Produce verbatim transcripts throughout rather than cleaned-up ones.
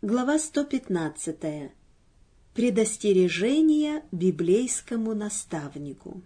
Глава сто пятнадцатая. Предостережение библейскому наставнику.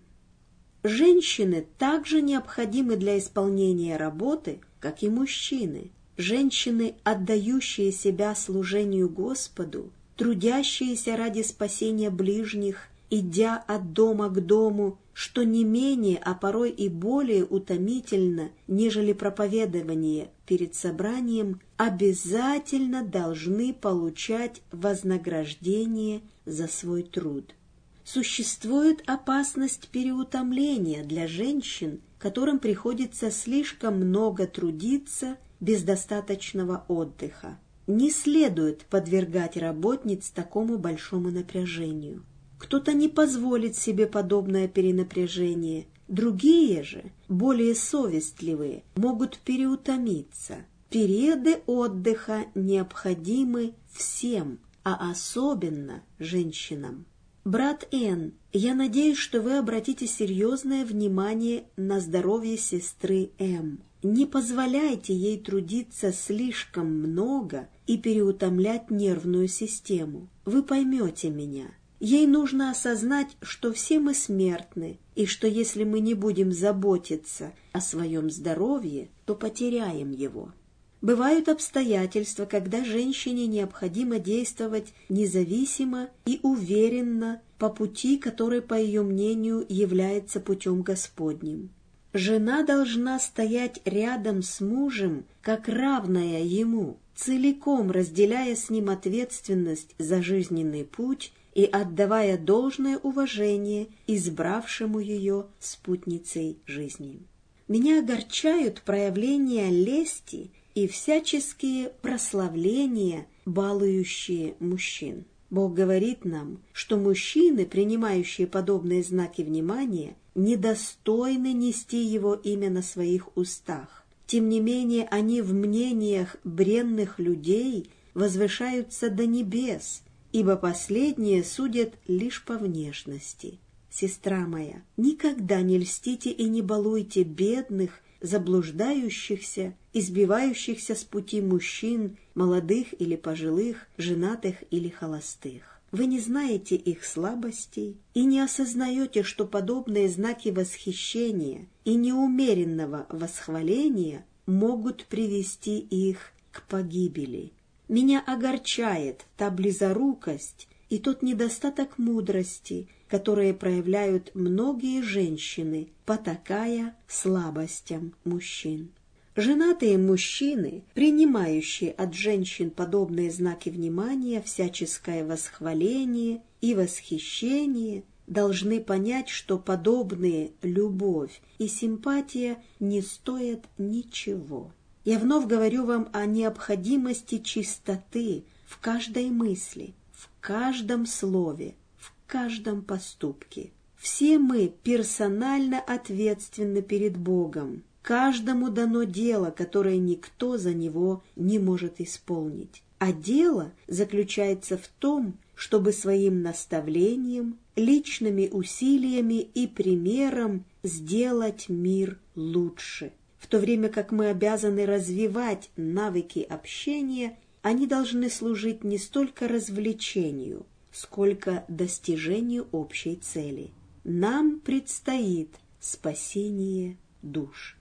Женщины также необходимы для исполнения работы, как и мужчины. Женщины, отдающие себя служению Господу, трудящиеся ради спасения ближних, идя от дома к дому, что не менее, а порой и более утомительно, нежели проповедование перед собранием, обязательно должны получать вознаграждение за свой труд. Существует опасность переутомления для женщин, которым приходится слишком много трудиться без достаточного отдыха. Не следует подвергать работниц такому большому напряжению. Кто-то не позволит себе подобное перенапряжение, другие же, более совестливые, могут переутомиться. Периоды отдыха необходимы всем, а особенно женщинам. Брат Н, я надеюсь, что вы обратите серьезное внимание на здоровье сестры М. Не позволяйте ей трудиться слишком много и переутомлять нервную систему. Вы поймете меня. Ей нужно осознать, что все мы смертны, и что если мы не будем заботиться о своем здоровье, то потеряем его. Бывают обстоятельства, когда женщине необходимо действовать независимо и уверенно по пути, который, по ее мнению, является путем Господним. Жена должна стоять рядом с мужем, как равная ему, целиком разделяя с ним ответственность за жизненный путь и отдавая должное уважение избравшему ее спутницей жизни. Меня огорчают проявления лести и всяческие прославления, балующие мужчин. Бог говорит нам, что мужчины, принимающие подобные знаки внимания, недостойны нести его имя на своих устах. Тем не менее, они в мнениях бренных людей возвышаются до небес, ибо последние судят лишь по внешности. Сестра моя, никогда не льстите и не балуйте бедных, заблуждающихся, избивающихся с пути мужчин, молодых или пожилых, женатых или холостых. Вы не знаете их слабостей и не осознаете, что подобные знаки восхищения и неумеренного восхваления могут привести их к погибели. Меня огорчает та близорукость и тот недостаток мудрости, которые проявляют многие женщины, потакая слабостям мужчин. Женатые мужчины, принимающие от женщин подобные знаки внимания, всяческое восхваление и восхищение, должны понять, что подобные любовь и симпатия не стоят ничего. Я вновь говорю вам о необходимости чистоты в каждой мысли, в каждом слове, в каждом поступке. Все мы персонально ответственны перед Богом. Каждому дано дело, которое никто за него не может исполнить. А дело заключается в том, чтобы своим наставлением, личными усилиями и примером сделать мир лучше. В то время как мы обязаны развивать навыки общения, они должны служить не столько развлечению, сколько достижению общей цели. Нам предстоит спасение душ.